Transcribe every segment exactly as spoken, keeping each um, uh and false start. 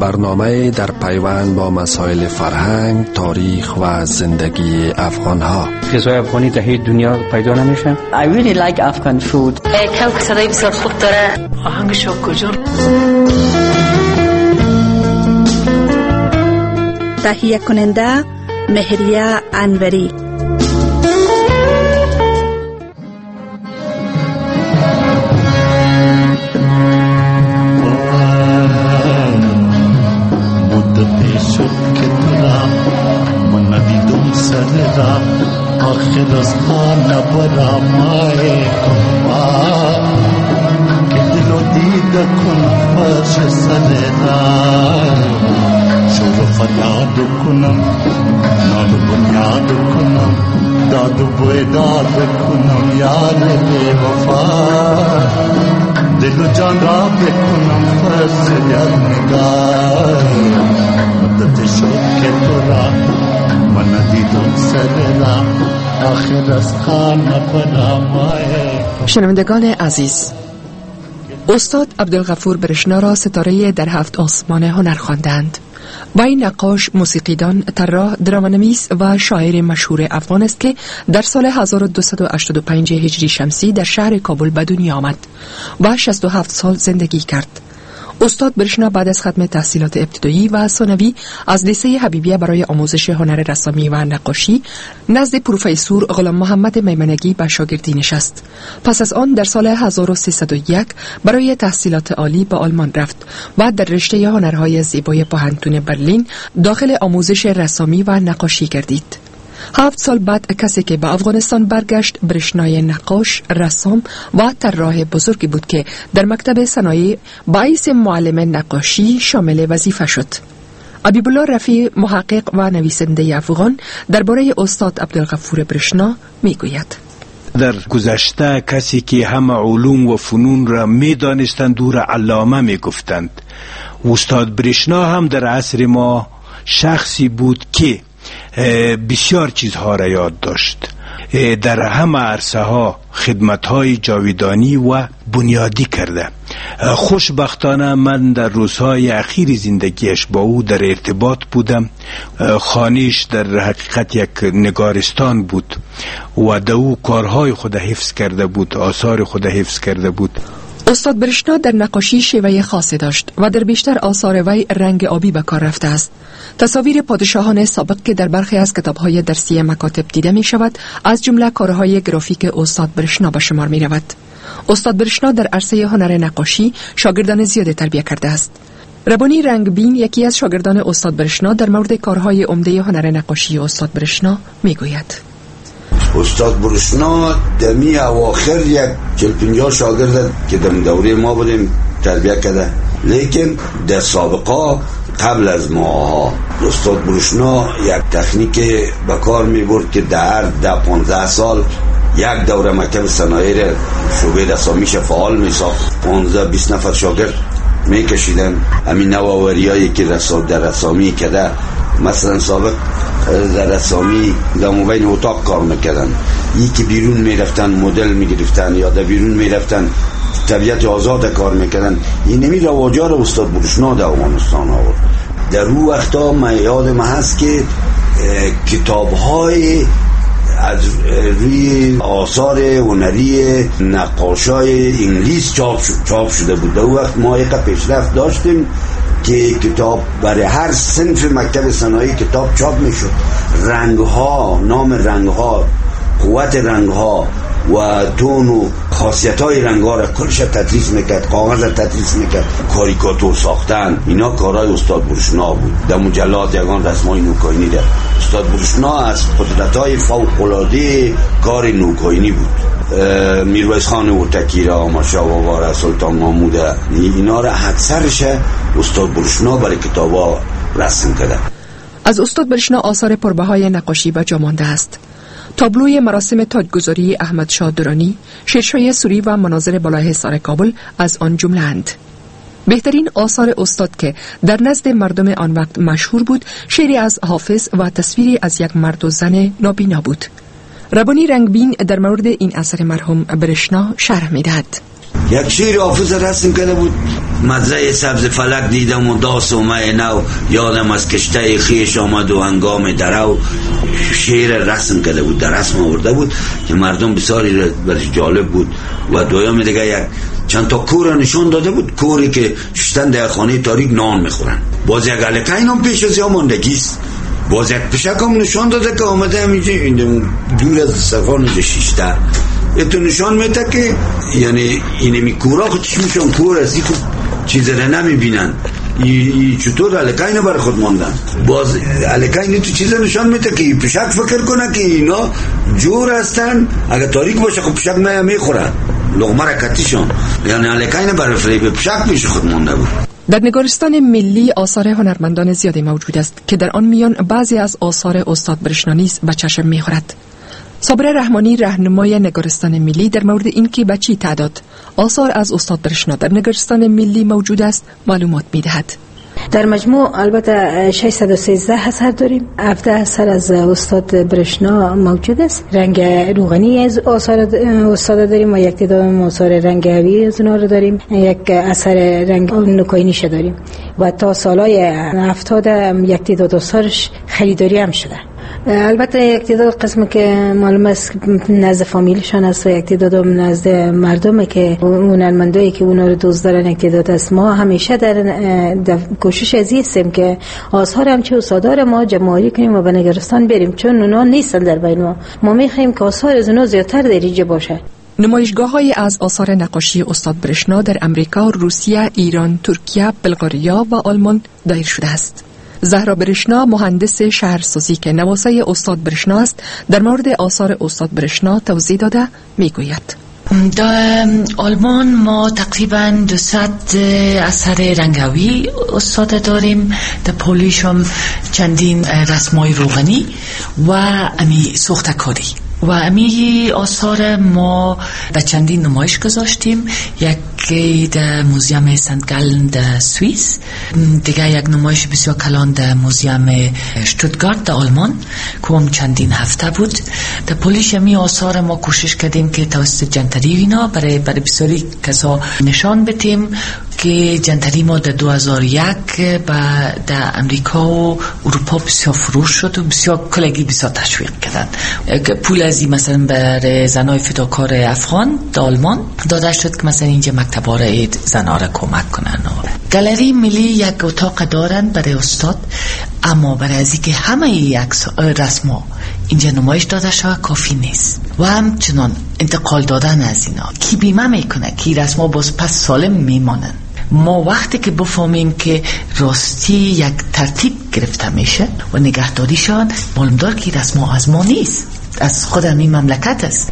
برنامه در پیوند با مسائل فرهنگ، تاریخ و زندگی افغانها. غذای افغانی در دنیا پیدا نمیشه. I really like Afghan food. کلک صدای بسیار خوب داره. آهنگش کجا؟ تهیه کننده مهریه انوری. آخر از خانه برامای کما که دلو دیده کن فرش سر را شور فریاد کنم نال بنیاد کنم داد و بیداد کنم یار بی وفا دل و جان را بکنم فرش یاد نگاه مدت شد که تو را من دیدم سر را آخر از خانه برامای. شنوندگان عزیز، استاد عبدالغفور برشنا را ستاره در هفت آسمان هنر خواندند. و این نقاش، موسیقیدان، طراح، درامانویس و شاعر مشهور افغان است که در سال هزار و دویست و هشتاد و پنج هجری شمسی در شهر کابل به دنیا آمد و شصت و هفت سال زندگی کرد. استاد برشنا بعد از ختم تحصیلات ابتدایی و ثانوی از لیسه حبیبیه برای آموزش هنر رسامی و نقاشی نزد پروفسور غلام محمد میمنگی به شاگردی نشست. پس از آن در سال هزار و سیصد و یک برای تحصیلات عالی به آلمان رفت و در رشته هنرهای زیبای پوهنتون برلین داخل آموزش رسامی و نقاشی گردید. هفت سال بعد کسی که به افغانستان برگشت برشنای نقاش، رسام و طراح بزرگی بود که در مکتب صنایع باعث معلم نقاشی شامل وظیفه شد. حبیبالله رفیع، محقق و نویسنده افغان، درباره استاد عبدالغفور برشنا میگوید: در گذشته کسی که همه علوم و فنون را می دانستند دور علامه می گفتند. استاد برشنا هم در عصر ما شخصی بود که بسیار چیزها را یاد داشت. در همه عرصه ها خدمت های جاویدانی و بنیادی کرده. خوشبختانه من در روزهای اخیر زندگیش با او در ارتباط بودم. خانه‌اش در حقیقت یک نگارستان بود و در او کارهای خود حفظ کرده بود، آثار خود حفظ کرده بود. استاد برشنا در نقاشی شیوه خاصی داشت و در بیشتر آثار وی رنگ آبی به کار رفته است. تصاویر پادشاهان سابق که در برخی از کتاب‌های درسی مکاتب دیده می شود از جمله کارهای گرافیک استاد برشنا به شمار می رود. استاد برشنا در عرصه هنر نقاشی شاگردان زیاد تربیت کرده است. ربانی رنگبین، یکی از شاگردان استاد برشنا، در مورد کارهای عمده هنر نقاشی استاد برشنا می گوید: استاد برشنا دمی اواخر یک چل پنجاه شاگرد که در دوره ما بودیم تربیت کرده، لیکن در سابقا قبل از ماها استاد برشنا یک تکنیک به کار می برد که در ده پانزده سال یک دوره مکتب صنایع شعبه رسامیش فعال می ساخت. پانزده بیست نفر شاگرد می کشیدن. همین نوآوریایی که رسام در رسامی کده، مثلا سابق در رسامی در موبین اتاق کار میکردن، یکی بیرون میرفتن مدل میگرفتن یا در بیرون میرفتن طبیعت آزاد کار میکردن. این نمی رواجا رو استاد برشنا در افغانستان آورد. در اون وقتا من یادم هست که کتاب‌های از روی آثار هنری نقاشای انگلیس چاپ شد چاپ شده بود. در اون وقت ما یک پیشرفت داشتیم که کتاب برای هر صنف مکتب صنایع کتاب چاپ میشد. رنگ‌ها، نام رنگ‌ها، قوت رنگ‌ها و تون و خاصیت‌های رنگ‌ها را کلش تدریس میکرد، کاغذ تدریس میکرد، کاریکاتور ساختن. اینا کارهای استاد برشنا بود. در مجلات یگان رسمای نوکاینی ده استاد برشنا از قدرت‌های فوق‌العاده کار نوکاینی بود. میرویس خان اوتکی را، ماشا واره، سلطان محمود، اینا را اکثرش استاد برشنا برای کتابا رسم کرده. از استاد برشنا آثار پربهای نقاشی به جا مانده است. تابلوی مراسم تاجگذاری احمد شاه درانی، شیرشاه سوری و مناظر بالای حصار کابل از آن جمله اند. بهترین آثار استاد که در نزد مردم آن وقت مشهور بود، شعری از حافظ و تصویری از یک مرد و زن نابینا بود. ربانی رنگبین در مورد این اثر مرحوم برشنا شرح می‌دهد: یک شعر حافظ رسم کرده بود مزرعه سبز فلک دیدم و داس و مه نو، یادم از کشته خیش آمد و هنگام درو. شعر رسم کرده بود، در رسم آورده بود که مردم بسیاری برش جالب بود. و دویم دیگه یک چند تا کور نشون داده بود، کوری که شستن در خانه تاریک نان میخورن. باز یک الکین هم پیش از یا ماندگیست. باز یک پشک هم نشان داده که آمده همیشه دور از سفان شیشته. اتو نشان میده که یعنی اینمی کورا خود چشمشون کور هستی که چیز را نمی بینن. ای چطور الکین بر خود ماندن. باز الکین تو چیز نشان میده که پشک فکر کنه که اینا جور هستن، اگر تاریک باشه خب پشک میا میخورن لغمه را کتیشون. یعنی الکین بر فریب پشک پیش خود مانده بود. در نگارستان ملی آثار هنرمندان زیادی موجود است که در آن میان بعضی از آثار استاد برشنا نیز به چشم میخورد. صابر رحمانی راهنمای نگارستان ملی در مورد اینکه به چی تعداد آثار از استاد برشنا در نگارستان ملی موجود است معلومات میدهد. در مجموع البته ششصد و سیزده اثر داریم. هفده اثر از استاد برشنا موجود است. رنگ روغنی از آثار استاد داریم و یک تعداد آثار رنگ هوی از اونها رو داریم. یک اثر رنگ نکوینیش داریم و تا سالهای هفتاد یک تعداد آثارش خریداری هم شده. البته یک تعداد قسم که معلوم است نزد فامیلشان است و یک تعداد نزد مردمه که هنرمندایی که اونا رو دوست دارن یک تعداد است. ما همیشه در, در کوشش ازی هستیم که آثار همچه استادار ما جمع‌آوری کنیم و به نگارستان بریم، چون اونا نیستن در بین ما. ما می‌خوایم که آثار از اونا زیادتر در اینجا باشه. نمایشگاه‌های از آثار نقاشی استاد برشنا در امریکا، روسیه، ایران، ترکیه، بلغاریا و آلمان دایر شده است. زهرا برشنا، مهندس شهرسازی که نواسه استاد برشنا است، در مورد آثار استاد برشنا توضیح داده میگوید: در آلمان ما تقریبا دویست اثر رنگاوی استاد داریم. در پولیش هم چندین رسمای روغنی و امی سوختکاری و امی آثار ما در چندین نمایش گذاشتیم. یکی در موزیم سنت گالن در سوئیس، دیگه یک نمایش بسیار کلان در موزیم شتوتگارت در آلمان که هم چندین هفته بود. در پولیش امی آثار ما کوشش کردیم که توسط جنتری اینا برای برای بسیاری کسا نشان بدیم که جنتری ما در دو هزار و یک در امریکا و اروپا بسیار فروش شد و بسیار کلگی بسیار تشویق کردن. پول ازی مثلا برای زنای فداکار افغان در آلمان داده شد که مثلا اینجا مکتبا را زنها را کمک کنن. گالری ملی یک اتاق دارن برای استاد، اما برای ازی که همه یک رسما اینجا نمایش داده شود کافی نیست و همچنان انتقال دادن از اینا کی بیمه میکنه که رسما باز پس سالم میمانن. ما وقتی که بفهمیم که راستی یک ترتیب گرفته میشه و نگهداریشان معلوم دار که رسما از ما نیست، از خود همین مملکت است.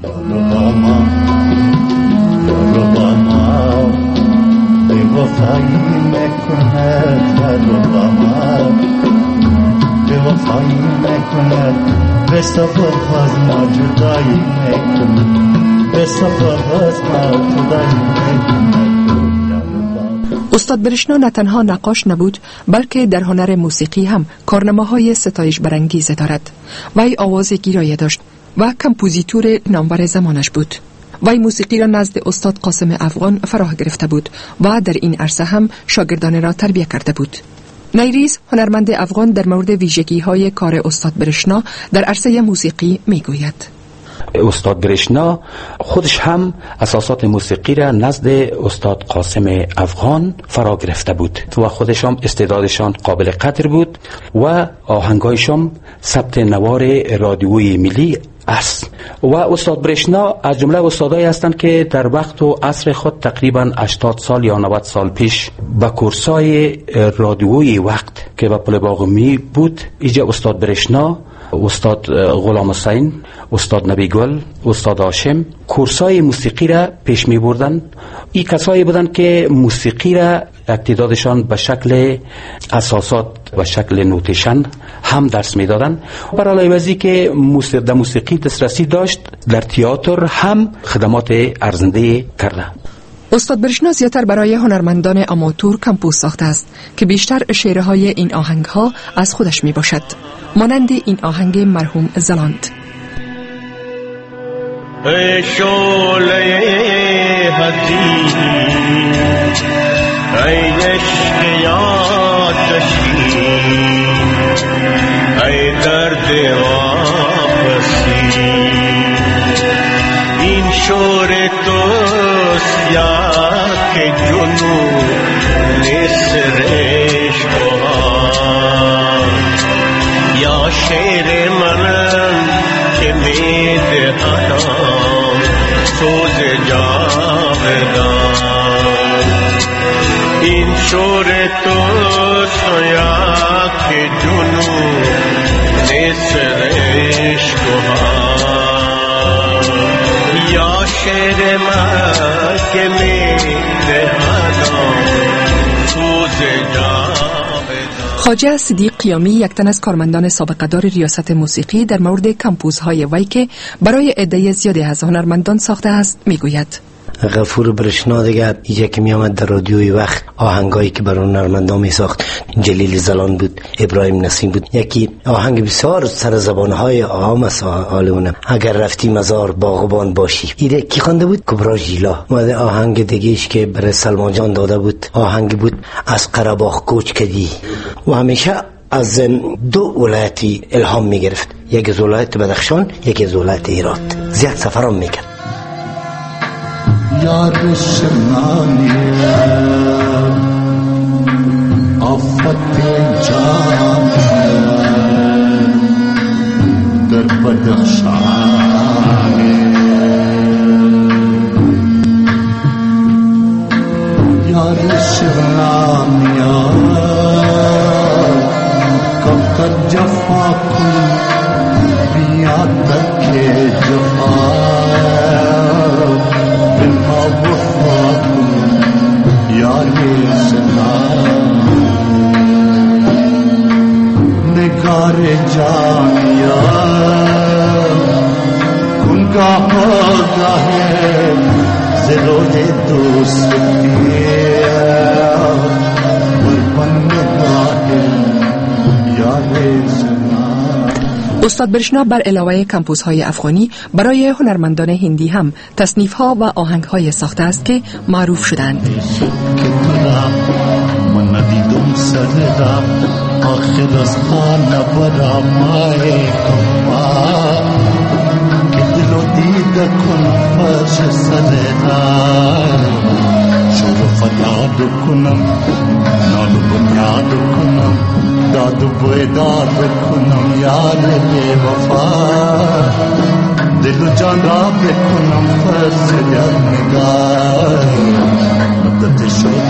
استاد برشنا نه تنها نقاش نبود، بلکه در هنر موسیقی هم کارنامه‌های ستایش برانگیز دارد. وی آواز گیرایه داشت و کمپوزیتور نامور زمانش بود. وی موسیقی را نزد استاد قاسم افغان فرا گرفته بود و در این عرصه هم شاگردان را تربیت کرده بود. نیریز هنرمند افغان در مورد ویژگی‌های کار استاد برشنا در عرصه موسیقی میگوید: استاد برشنا خودش هم اساسات موسیقی را نزد استاد قاسم افغان فرا گرفته بود و خودش هم استعدادشان قابل قدر بود و آهنگایشان ثبت نوار رادیویی ملی است. و استاد برشنا از جمله استادایی هستند که در وقت و عصر خود تقریبا هشتاد سال یا نود سال پیش به کورسای رادیویی وقت که به پل باغمی بود اینجا استاد برشنا، استاد غلام حسین، استاد نبی گل، استاد هاشم کورسای موسیقی را پیش می بردن. این کسایی بودند که موسیقی را اقتدادشان به شکل اساسات و شکل نوتیشن هم درس می دادن. برای علاوه که موسیقی در موسیقی دسترسی داشت، در تئاتر هم خدمات ارزنده کرده. استاد برشنا زیادتر برای هنرمندان آماتور کمپوز ساخته است که بیشتر شعرهای این آهنگها از خودش می باشد، مانند این آهنگ مرحوم زلاند. ای شعله حدید توست یا که جنون نسرش بهار یا شعر منم که میدهدم سوز جاودان این شور توست یا که جنون نسرش بهار یا شعر من که میدهدم سوز جاودان. خواجه صدیق قیامی، یک تن از کارمندان سابقه‌دار ریاست موسیقی، در مورد کمپوزهای وی که برای عده زیادی از هنرمندان ساخته است میگوید: غفور برشنا دیگر یکی می آمد در رادیوی وقت آهنگایی که برای هنرمندان می ساخت، جلیل زلان بود، ابراهیم نسیم بود. یکی آهنگ بسیار سر زبانهای عام است حال اونم، اگر رفتی مزار باغبان باشی. ایده کی خوانده بود؟ کبرا ژیلا. و آهنگ دیگه‌اش که برای سلمان جان داده بود آهنگ بود از قره‌باغ کوچ کردی. و همیشه از دو ولایتی الهام می گرفت، یک از ولایت بدخشان، یک از ولایت هرات. زیاد سفرام میکرد. یار شنانی آفت جان در بدخشان یار شنانی کب تک جفا کن بیا تک جفا نگار جانیا گنگاہ گاہے زلوہ دوستی ورپن نگاہ یاد سنا. استاد برشنا بر علاوه کمپوزهای افغانی برای هنرمندان هندی هم تصنیف‌ها و آهنگ‌های ساخته است که معروف شدند. من ندیدم سر را آخر از خانه برا مای کما که دل و دیده کن فرش سر را شور فریاد کنم نال بنیاد کنم داد و بیداد کنم یار بے وفا دل و جان را بکنم فرش در نگاه مدت شد